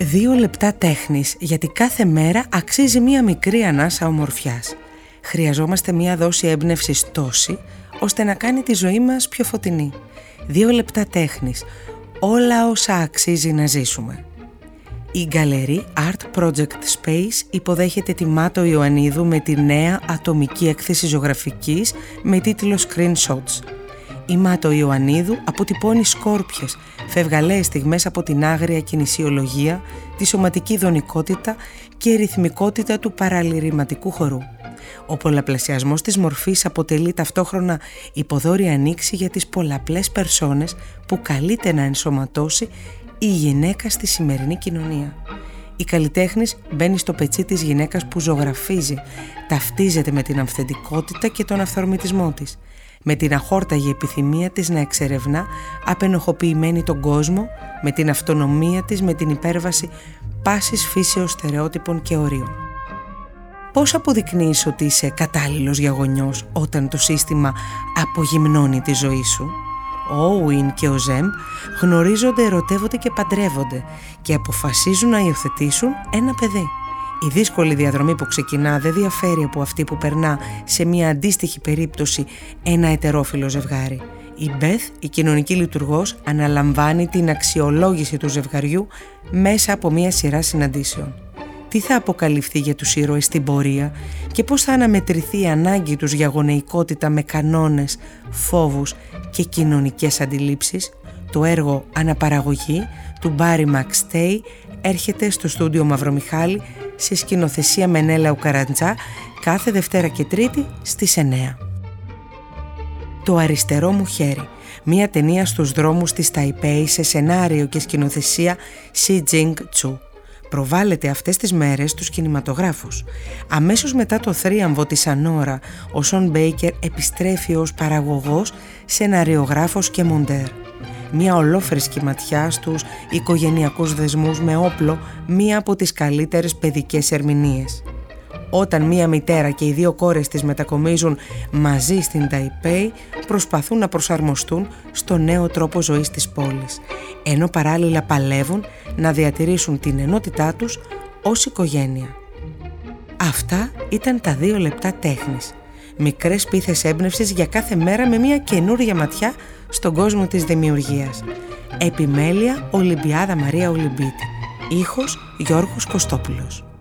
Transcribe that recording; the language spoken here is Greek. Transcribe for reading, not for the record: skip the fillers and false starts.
2 λεπτά τέχνης, γιατί κάθε μέρα αξίζει μία μικρή ανάσα ομορφιάς. Χρειαζόμαστε μία δόση έμπνευσης τόση, ώστε να κάνει τη ζωή μας πιο φωτεινή. 2 λεπτά τέχνης, όλα όσα αξίζει να ζήσουμε. Η γκαλερί Art Project Space υποδέχεται τη Μάτο Ιωαννίδου με τη νέα ατομική έκθεση ζωγραφικής με τίτλο Screenshots. Η Μάτο Ιωαννίδου αποτυπώνει σκόρπιες, φευγαλαίες στιγμές από την άγρια κινησιολογία, τη σωματική ειδονικότητα και ρυθμικότητα του παραλυρηματικού χορού. Ο πολλαπλασιασμός της μορφής αποτελεί ταυτόχρονα υποδόρη ανοίξη για τις πολλαπλές περσόνες που καλείται να ενσωματώσει η γυναίκα στη σημερινή κοινωνία. Η καλλιτέχνης μπαίνει στο πετσί της γυναίκας που ζωγραφίζει, ταυτίζεται με την αυθεντικότητα και τον αυθορμητισμό της, με την αχόρταγη επιθυμία της να εξερευνά απενοχοποιημένη τον κόσμο, με την αυτονομία της, με την υπέρβαση πάσης φύσεως στερεότυπων και ορίων. Πώς αποδεικνύεις ότι είσαι κατάλληλος για γονιός όταν το σύστημα απογυμνώνει τη ζωή σου? Ο Όουιν και ο Ζεμπ γνωρίζονται, ερωτεύονται και παντρεύονται και αποφασίζουν να υιοθετήσουν ένα παιδί. Η δύσκολη διαδρομή που ξεκινά δεν διαφέρει από αυτή που περνά σε μια αντίστοιχη περίπτωση ένα ετερόφιλο ζευγάρι. Η Μπεθ, η κοινωνική λειτουργός, αναλαμβάνει την αξιολόγηση του ζευγαριού μέσα από μια σειρά συναντήσεων. Τι θα αποκαλυφθεί για τους ήρωες στην πορεία και πώς θα αναμετρηθεί η ανάγκη τους για γονεϊκότητα με κανόνες, φόβους και κοινωνικές αντιλήψεις? Το έργο «Αναπαραγωγή» του Μπάρι Μακστέι έρχεται στο στούντιο Μαυρομιχάλη σε σκηνοθεσία Μενέλαου Καραντζά κάθε Δευτέρα και Τρίτη στις 9. Το αριστερό μου χέρι, μια ταινία στους δρόμους της Ταϊπέη σε σενάριο και σκηνοθεσία Σι Τζινγκ Τσου. Προβάλλεται αυτές τις μέρες στους κινηματογράφους. Αμέσως μετά το θρίαμβο της Ανόρα, ο Σον Μπέικερ επιστρέφει ως παραγωγός, σεναριογράφος και μοντέρ. Μια ολόφρεσκη ματιά στους οικογενειακούς δεσμούς με όπλο μία από τις καλύτερες παιδικές ερμηνείες. Όταν μία μητέρα και οι 2 κόρες της μετακομίζουν μαζί στην Ταϊπέη, προσπαθούν να προσαρμοστούν στο νέο τρόπο ζωής της πόλης, ενώ παράλληλα παλεύουν να διατηρήσουν την ενότητά τους ως οικογένεια. Αυτά ήταν τα 2 λεπτά τέχνης. Μικρές πίθες έμπνευσης για κάθε μέρα με μια καινούρια ματιά στον κόσμο της δημιουργίας. Επιμέλεια Ολυμπιάδα Μαρία Ολυμπίτη. Ήχος Γιώργος Κωστόπουλος.